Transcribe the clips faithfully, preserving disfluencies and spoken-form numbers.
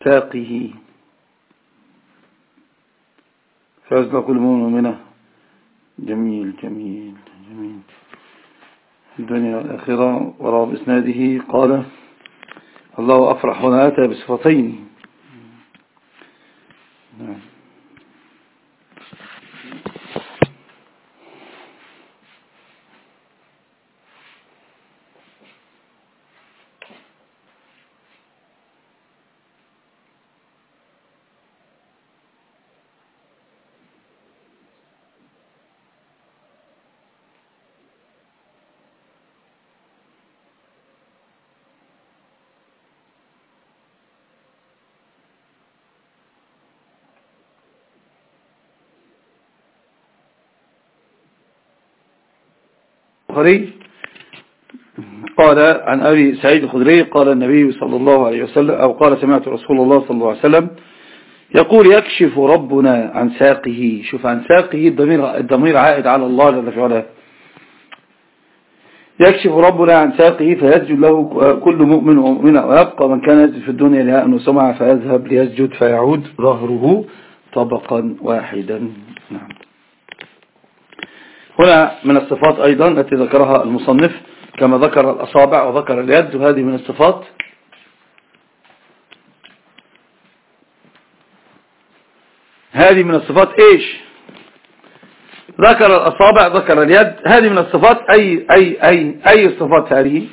ساقه فيصدق كل مؤمن منه. جميل جميل جميل. الدنيا والآخرة. وراء بإسناده قال الله أفرح هنا أتى بصفتين. نعم. الخدري قال عن أبي سعيد الخدري قال النبي صلى الله عليه وسلم أو قال سمعت رسول الله صلى الله عليه وسلم يقول يكشف ربنا عن ساقه. شوف عن ساقه الضمير, الضمير عائد على الله جل في علاه. يكشف ربنا عن ساقه فيسجد له كل مؤمن ومؤمنة ويبقى من كان يسجد في الدنيا لها أنه سمع فيذهب ليسجد فيعود ظهره طبقا واحدا. نعم. هنا من الصفات أيضا التي ذكرها المصنف كما ذكر الأصابع وذكر اليد، وهذه من الصفات هذه من الصفات إيش؟ ذكر الأصابع ذكر اليد، هذه من الصفات. أي أي أي أي الصفات هذه؟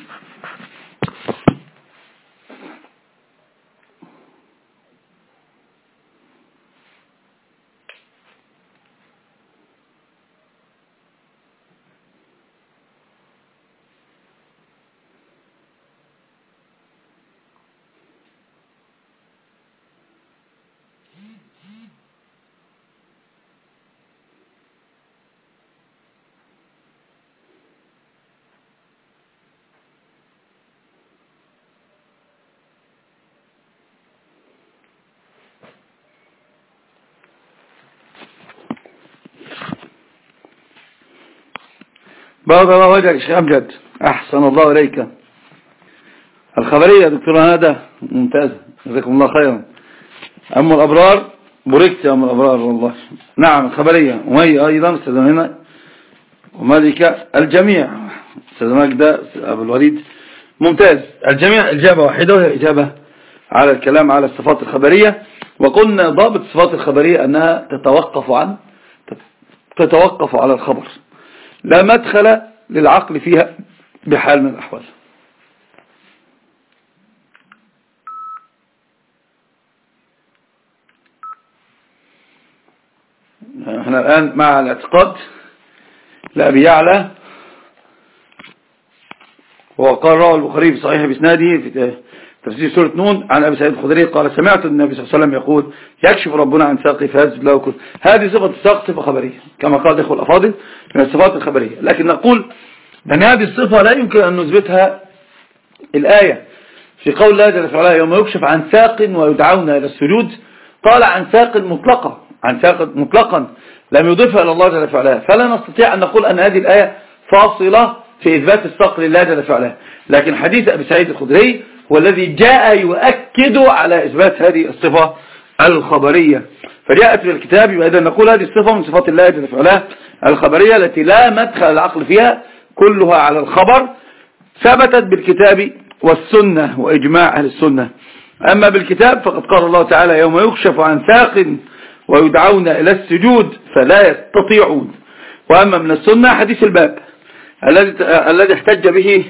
بارك الله وجهك يا شيخ أمجد، أحسن الله إليك. الخبرية دكتور هذا ممتاز، جزاكم الله خيرا. أم الأبرار بركت يا أم الأبرار والله. نعم الخبرية. وهي أيضا أستاذنا هنا ومالك الجميع أستاذ مجد أبو الوليد ممتاز. الجميع إجابة واحدة وهي إجابة على الكلام على الصفات الخبرية. وقلنا ضابط الصفات الخبرية أنها تتوقف عن تتوقف على الخبر، لا مدخل للعقل فيها بحال من الأحوال. احنا الآن مع الاعتقاد لأبي يعلى، وقال رواه البخاري في صحيح بإسناده في تفسير سورة نون عن أبي سعيد الخدري قال سمعت النبي صلى الله عليه وسلم يقول يكشف ربنا عن ساقه فيسجد له كل. هذه صفة الساق صفة خبرية كما قال الإخوة الأفاضل من الصفات الخبرية، لكن نقول أن هذه الصفة لا يمكن أن نثبتها الآية في قول الله جل وعلا يوم يكشف عن ساق ويدعون إلى السجود. قال عن ساق مطلقة، عن ساق مطلقا لم يضيفها إلى الله جل وعلا، فلا نستطيع أن نقول أن هذه الآية فاصلة في إثبات الساق لله جل وعلا. لكن حديث أبي سعيد الخدري هو الذي جاء يؤكد على إثبات هذه الصفة الخبرية، فجاءت في الكتاب. وإذا نقول هذه الصفة من صفات الله جل وعلا الخبرية التي لا مدخل العقل فيها، كلها على الخبر، ثبتت بالكتاب والسنة وإجماع أهل السنة. أما بالكتاب فقد قال الله تعالى يوم يكشف عن ساق ويدعون إلى السجود فلا يستطيعون. وأما من السنة حديث الباب الذي الذي احتج به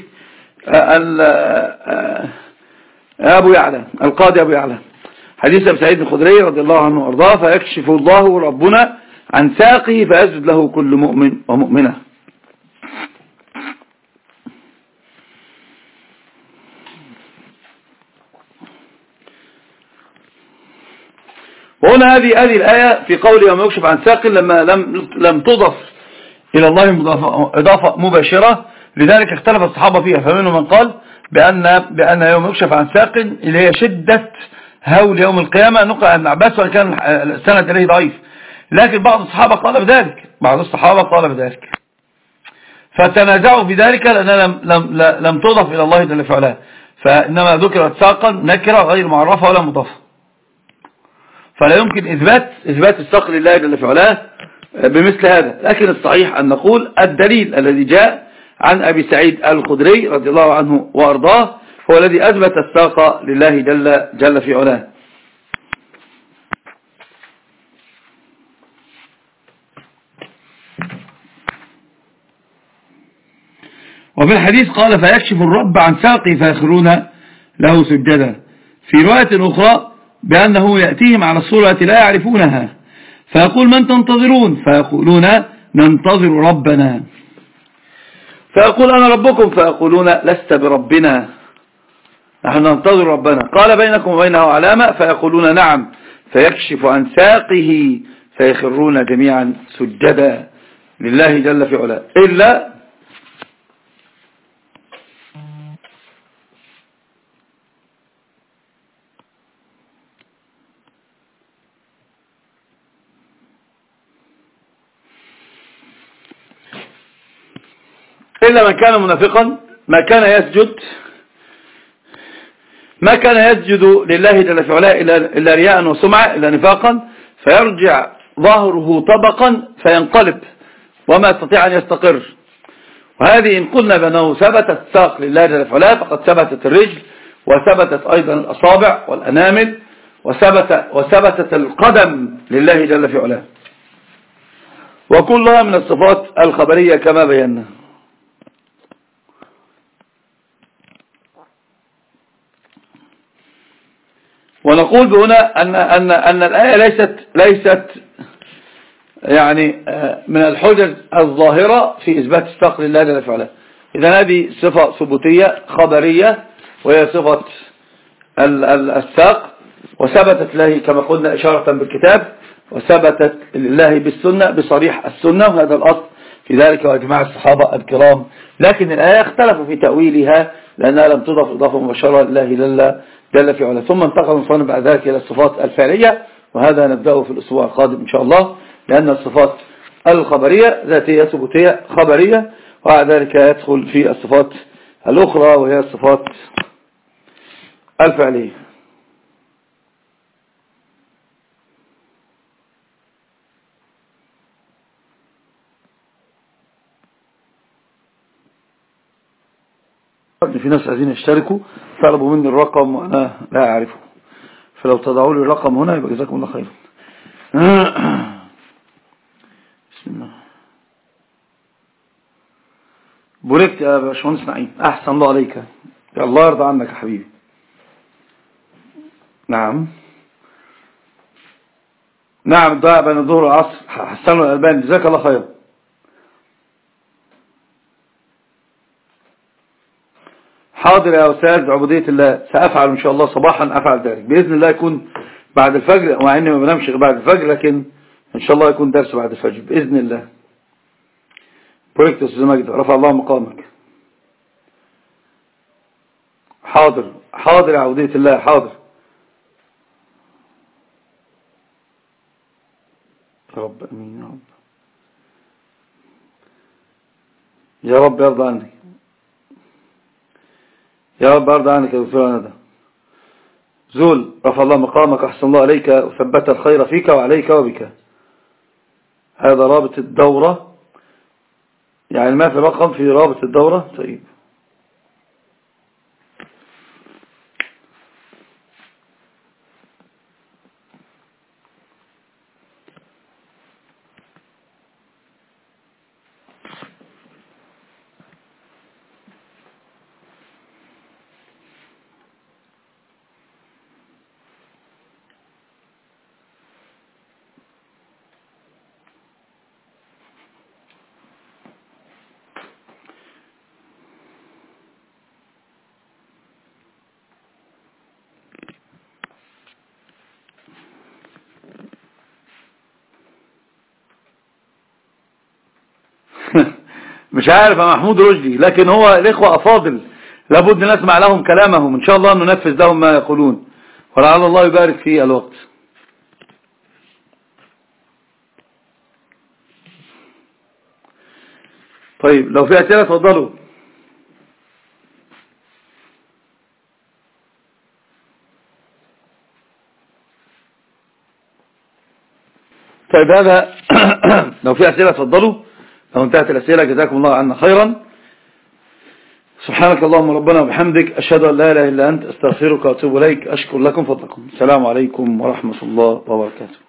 أبو يعلى القاضي أبو يعلى، حديث أبي سعيد الخدري رضي الله عنه وارضاه فيكشف الله ربنا عن ساقه فيسجد له كل مؤمن ومؤمنة. وهنا هذه هذه الآية في قول يوم يكشف عن ساق لما لم لم تضف إلى الله إضافة مباشرة، لذلك اختلف الصحابة فيها. فمنهم من قال بأن بأن يوم يكشف عن ساق اللي هي شدة هول يوم القيامة، نقل عن ابن عباس وإن كان السند إليه ضعيف، لكن بعض الصحابة قال بذلك بعض الصحابة قال بذلك فتنازعوا في ذلك لأنها لم لم لم تضف إلى الله جل وعلا، فإنما ذكرت ساقا نكرة غير معرفة ولا مضافة. فلا يمكن إثبات إثبات الساق لله جل في علاه بمثل هذا. لكن الصحيح أن نقول الدليل الذي جاء عن أبي سعيد الخدري رضي الله عنه وأرضاه هو الذي أثبت الساق لله جل, جل في علاه. وفي الحديث قال فيكشف الرب عن ساقي فيخرون له سجدا. في رواية أخرى بأنه يأتيهم على الصورة لا يعرفونها فيقول من تنتظرون فيقولون ننتظر ربنا، فيقول أنا ربكم فيقولون لست بربنا نحن ننتظر ربنا. قال بينكم وبينه علامة فيقولون نعم فيكشف عن ساقه فيخرون جميعا سجدا لله جل في علاه إلا إلا من كان منافقا ما كان يسجد ما كان يسجد لله جل في علاه إلا رياء وسمعة إلا نفاقا فيرجع ظهره طبقا فينقلب وما يستطيع أن يستقر. وهذه إن قلنا بأنه ثبتت الساق لله جل في علاه فقد ثبتت الرجل وثبتت أيضا الأصابع والأنامل وثبت وثبتت القدم لله جل في علاه، وكلها من الصفات الخبرية كما بينا. ونقول بهنا أن, أن, أن الآية ليست, ليست يعني من الحجج الظاهرة في إثبات الساق لله جل في علاه. إذا هذه صفة ثبوتية خبرية وهي صفة الساق وثبتت له كما قلنا إشارة بالكتاب وثبتت لله بالسنة بصريح السنة وهذا الأصل في ذلك وأجماع الصحابة الكرام. لكن الآية اختلفوا في تأويلها لأنها لم تضف إضافة مباشرة لله جل في علاه. ثم انتقل المصنف بعد ذلك إلى الصفات الفعلية وهذا نبدأه في الأسبوع القادم إن شاء الله، لأن الصفات الخبرية ذاتية ثبوتية خبرية وبعد ذلك يدخل في الصفات الأخرى وهي الصفات الفعلية. في ناس عايزين يشتركوا طلبوا مني الرقم وأنا لا أعرفه، فلو تضعوا لي الرقم هنا يبقى جزاكم الله خير. بسم الله. بوركت يا باشمهندس نعيم، أحسن الله عليك، يا الله يرضى عنك يا حبيبي. نعم نعم الضياء بين الظهر والعصر حسن الألباني جزاك الله خير. حاضر يا أستاذ عبودية الله، سأفعل إن شاء الله صباحا أفعل ذلك بإذن الله. يكون بعد الفجر مع إني ما بنامش بعد الفجر لكن إن شاء الله يكون درس بعد الفجر بإذن الله. بروجكت أستاذ مجد رفع الله مقامك. حاضر حاضر يا عبودية الله حاضر. يا رب أمين يا رب يا رب يرضى عنك يا رب أرضى عنك يا دكتور ندى. زول رفع الله مقامك أحسن الله عليك وثبت الخير فيك وعليك وبك. هذا رابط الدورة يعني ما في رقم في رابط الدورة. طيب مش عارف يا محمود رشدي لكن هو الإخوة أفاضل لابد نسمع لهم كلامهم إن شاء الله ننفذ لهم ما يقولون ولعل الله يبارك في الوقت. طيب لو في أسئلة تفضلوا. طيب هذا لو في أسئلة تفضلوا، لو انتهت الأسئلة جزاكم الله عنا خيرا. سبحانك اللهم ربنا وبحمدك، أشهد أن لا إله إلا أنت، أستغفرك وأتوب إليك. أشكر لكم فضلكم. السلام عليكم ورحمة الله وبركاته.